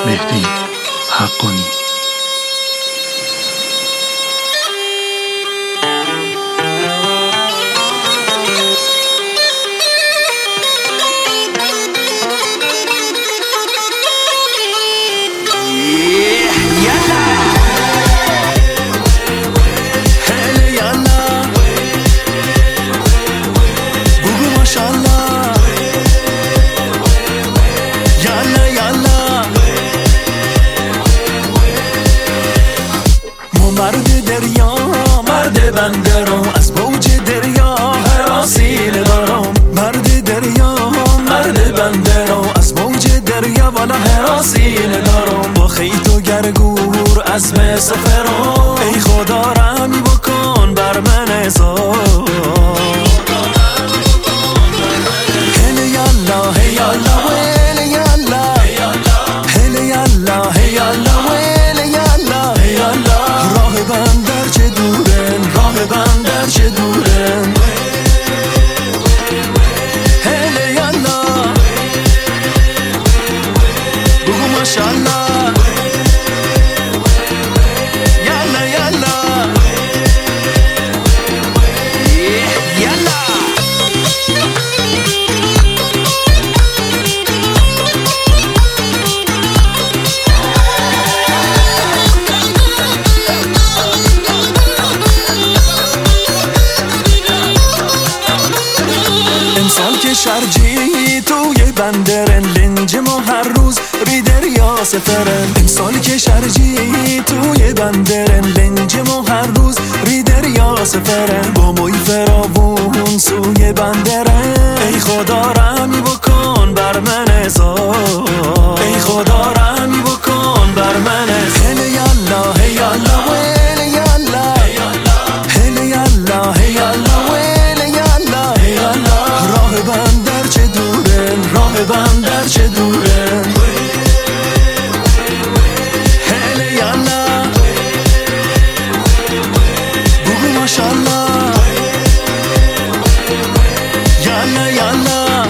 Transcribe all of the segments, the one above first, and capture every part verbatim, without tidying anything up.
مهدی حقانی. مرد دریا مرد بنده رو از موج دریا حراسیل دارم. مرد دریا مرد بنده رو از موج دریا والا حراسیل دارم. با خیط و گرگور از مسافرم ای خدا رحمی بکن بر من ازار. هله یالا هی یالا ویله یالا هله یالا هی یالا ویله یالا هی یالا. راه بندر چه دورن راه بندر چه دورن هله یالا بگو ماشالله یالا یالا یالا. انسان که شرجی توی بندرن لنج ما هر روز ری دریا سفرن. انسان که شرجی توی بندرن لنج ما هر روز ری دریا سفرن. با موی فراوون سوی بندرن ای خدا رحمی بکن بر من ازار. ای خدا رحمی بکن بر من ازار. هله یالا هی یالا ویله یالا هله یالا هی یالا ویله یالا هی یالا. راه بندر چه دورن راه بندر چه دورن هله یالا بگو ماشالله یالا یالا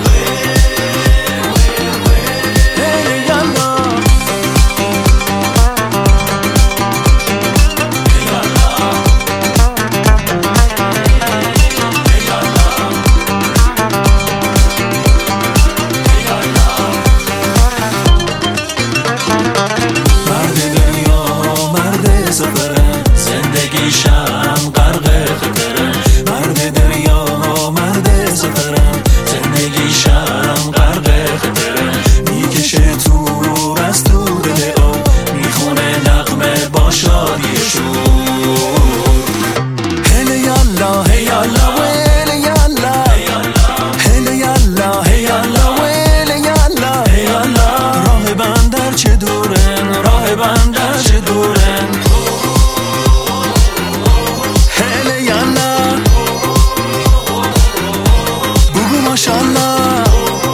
هله یالا. زندگیشم غرق خطره. مرد دریا مرد سفرم زندگیشم غرق خطره. میکشه تو از دور دعا میخونه نغمه با شادی شور. هله یالا هی یالا ویله یالا هله یالا هی یالا ویله یالا هی یالا. راه بندر چه دورن راه بندر چه دورن هله یالا بگو ماشالله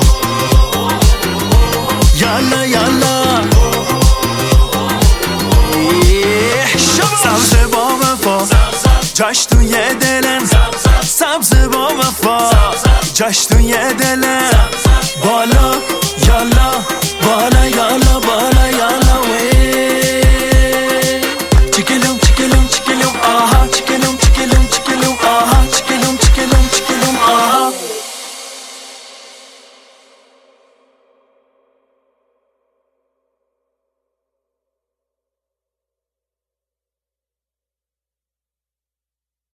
یالا یالا. سبز با وفا جاش توی دلن سبز با وفا جاش توی دلن